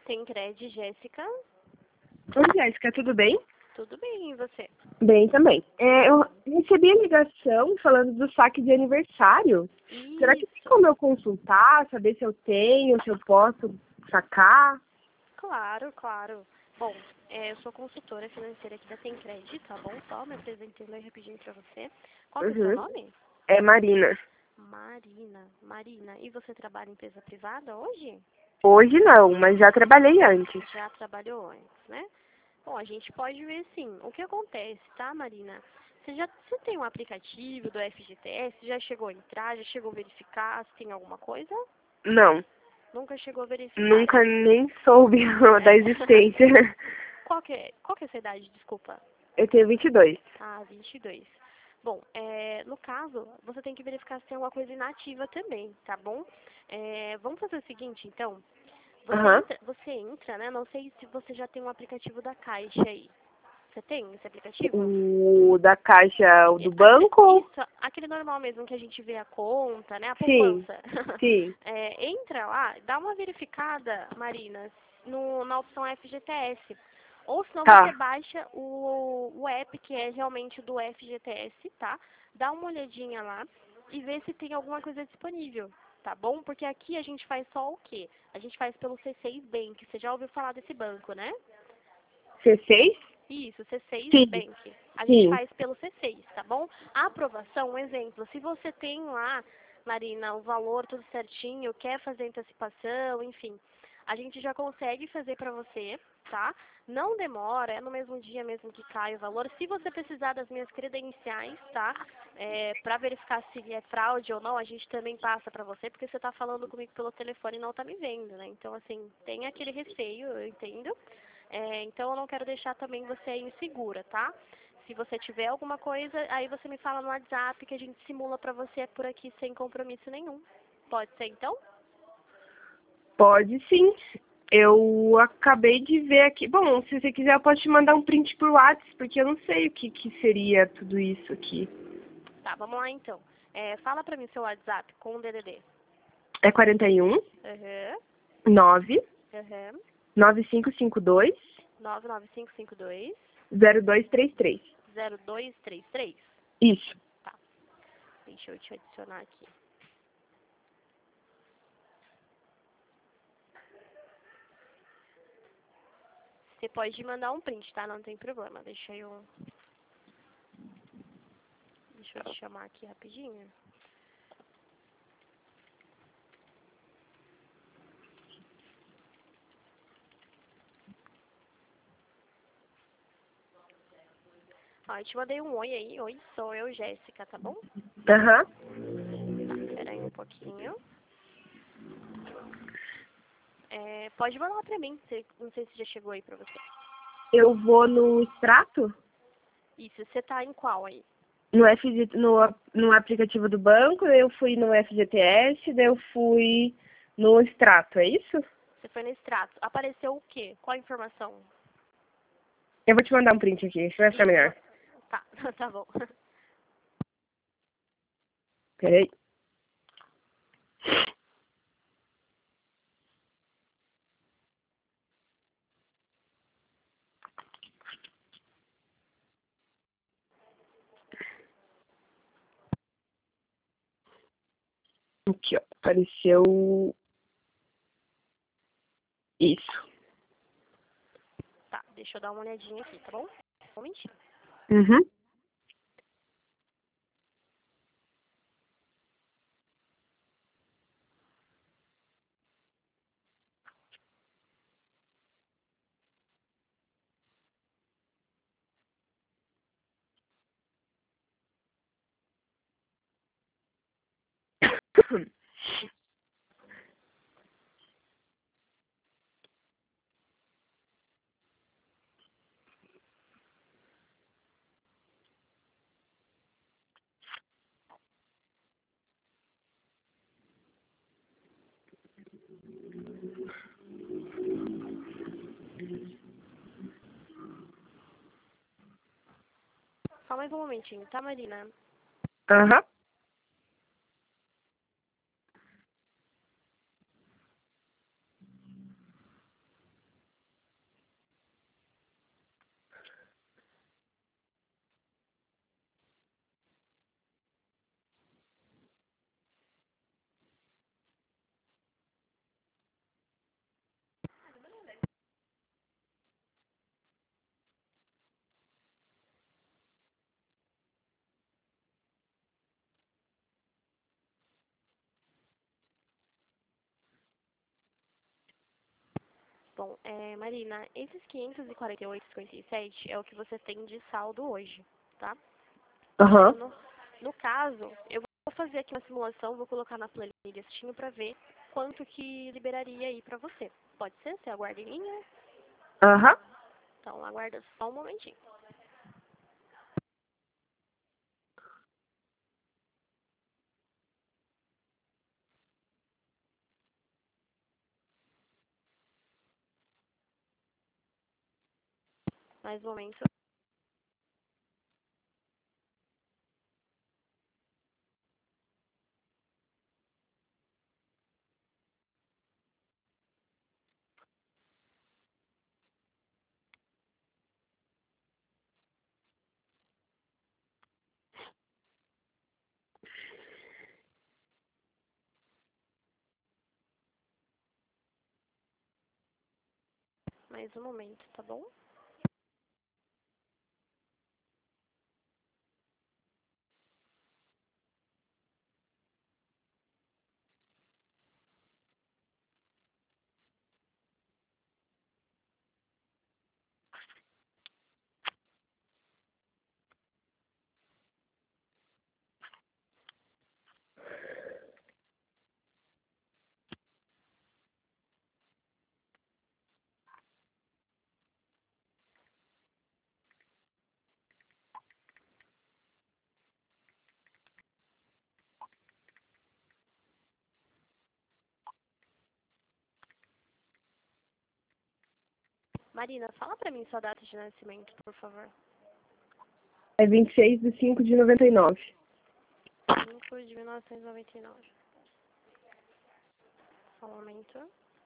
Tem crédito, Jéssica? Oi, Jéssica, tudo bem? Tudo bem, e você? Bem também. Eu recebi a ligação falando do saque de aniversário. Será que tem Isso, como eu consultar, saber se eu tenho, se eu posso sacar? claro, claro. Bom, eu sou consultora financeira aqui da Tencred, tá bom? Só me apresentando aí rapidinho pra você. Qual que é o seu Uhum. nome? É Marina. Marina. Marina, e você trabalha em empresa privada hoje? Hoje não, mas já trabalhei antes. Já trabalhou antes, né? Bom, a gente pode ver sim. O que acontece, tá, Marina? Você tem um aplicativo do FGTS? Já chegou a entrar? Já chegou a verificar se tem alguma coisa? Não, Nunca chegou a verificar. nunca nem soube da existência. Qual que é a sua idade, desculpa? Eu tenho 22. Ah, 22. Bom, no caso, você tem que verificar se tem alguma coisa inativa também, tá bom? Vamos fazer o seguinte, então. Aham. Você entra, né? Não sei se você já tem um aplicativo da Caixa aí. Você tem esse aplicativo? O da caixa, o do banco? Isso, aquele normal mesmo que a gente vê a conta, né? A Sim, poupança. sim. Entra lá, dá uma verificada, Marina, na opção FGTS. Ou senão você Tá. baixa o app que é realmente do FGTS, tá? Dá uma olhadinha lá e vê se tem alguma coisa disponível, tá bom? Porque aqui a gente faz só o quê? A gente faz pelo C6 Bank. Você já ouviu falar desse banco, né? C6? Isso, C6 Sim, Bank. A gente sim. faz pelo C6, tá bom? A aprovação, um exemplo, se você tem lá, Marina, o valor tudo certinho, quer fazer antecipação, enfim, a gente já consegue fazer pra você, tá? Não demora, é no mesmo dia mesmo que cai o valor. Se você precisar das minhas credenciais, tá? Pra verificar se é fraude ou não, a gente também passa pra você, porque você tá falando comigo pelo telefone e não tá me vendo, né? Então, assim, tem aquele receio, eu entendo. Então eu não quero deixar também você insegura, tá? Se você tiver alguma coisa, aí você me fala no WhatsApp que a gente simula pra você por aqui sem compromisso nenhum. Pode ser então? Pode sim. Eu acabei de ver aqui. Bom, se você quiser, eu posso te mandar um print por WhatsApp, porque eu não sei o que seria tudo isso aqui. Tá, vamos lá então. Fala pra mim seu WhatsApp com o DDD. É 41 Aham, 9 aham. 9552 99552 0233. 0233. Isso. Tá, deixa eu te adicionar aqui. Você pode mandar um print, tá? Não tem problema. Deixa eu te chamar aqui rapidinho. Ó, eu te mandei um oi aí. Oi, sou eu, Jéssica, tá bom? Aham. Tá, pera aí um pouquinho. Pode mandar pra mim. Não sei se já chegou aí pra você. Eu vou no extrato, Isso, você tá em qual aí? no aplicativo do banco, daí eu fui no FGTS, daí eu fui no extrato, é isso? Você foi no extrato. Apareceu o quê? Qual a informação? Eu vou te mandar um print aqui, isso vai ficar Isso. melhor. Tá, tá bom. Peraí. Aqui, ó. Apareceu isso. Tá, deixa eu dar uma olhadinha aqui, tá bom? Um momentinho. Uhum. Só mais um momentinho, tá, Marina? Aham. Bom, Marina, esses 548,57 é o que você tem de saldo hoje, tá? Aham. No caso, eu vou fazer aqui uma simulação, vou colocar na planilha para ver quanto que liberaria aí para você. Pode ser? Você aguarda em linha? Aham. Então, aguarda só um momentinho. Mais um momento. Mais um momento, tá bom? Marina, fala pra mim sua data de nascimento, por favor. É 26/5/99. 5 de 1999. Só um momento.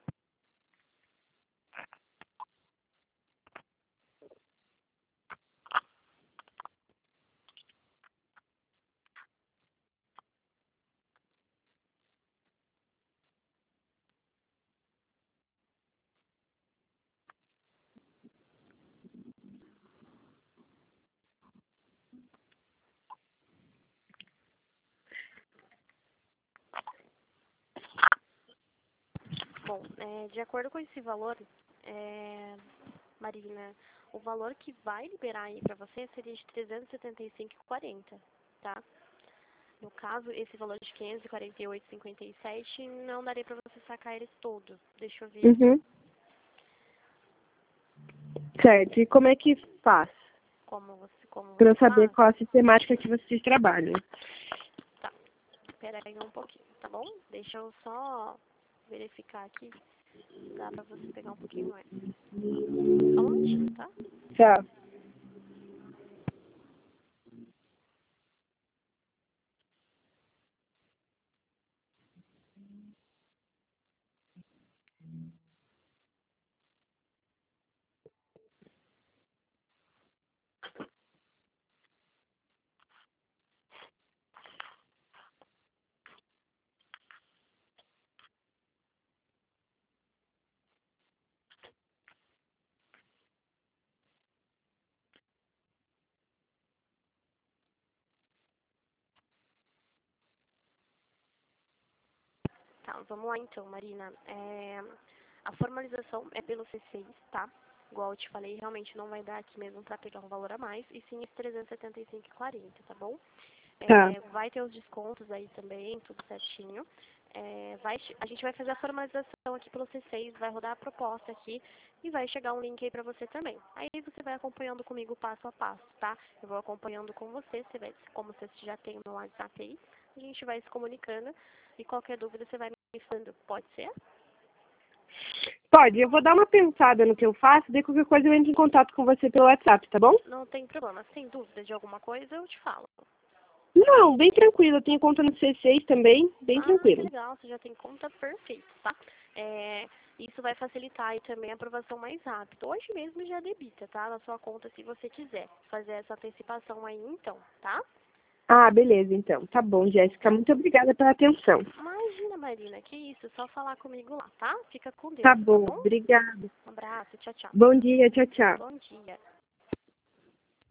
Bom, de acordo com esse valor, Marina, o valor que vai liberar aí pra você seria de 375,40, tá? No caso, esse valor de 548,57 não daria pra você sacar eles todos. Deixa eu ver aqui. Uhum. Certo. E como é que faz? Como Pra eu você saber faz? qual a sistemática que vocês trabalham. Tá, espera aí um pouquinho, tá bom? Deixa eu só verificar aqui. Dá pra você pegar um pouquinho mais. Só um momentinho, tá? Tá. Tá, vamos lá então, Marina. A formalização é pelo C6, tá? Igual eu te falei, realmente não vai dar aqui mesmo pra pegar um valor a mais, e sim esse 375,40, tá bom? Tá. Vai ter os descontos aí também, tudo certinho. A gente vai fazer a formalização aqui pelo C6, vai rodar a proposta aqui e vai chegar um link aí pra você também. Aí você vai acompanhando comigo passo a passo, tá? Eu vou acompanhando com você, como você já tem no WhatsApp aí, a gente vai se comunicando e qualquer dúvida você vai me falando, pode ser? Pode, eu vou dar uma pensada no que eu faço, daí qualquer coisa eu entro em contato com você pelo WhatsApp, tá bom? Não tem problema. Sem dúvida de alguma coisa, eu te falo. Não, bem tranquilo. Eu tenho conta no C6 também, bem Ah, que tranquilo. legal, você já tem conta perfeita, tá? Isso vai facilitar aí também a aprovação mais rápido. Hoje mesmo já debita, tá? Na sua conta, se você quiser fazer essa antecipação aí, então, tá? Ah, beleza, então. Tá bom, Jéssica. Muito obrigada pela atenção. Imagina, Marina, que isso, só falar comigo lá, tá? Fica com Tá Deus, tá bom, bom? obrigada. Um abraço, tchau, tchau. Bom dia, tchau, tchau. Bom dia.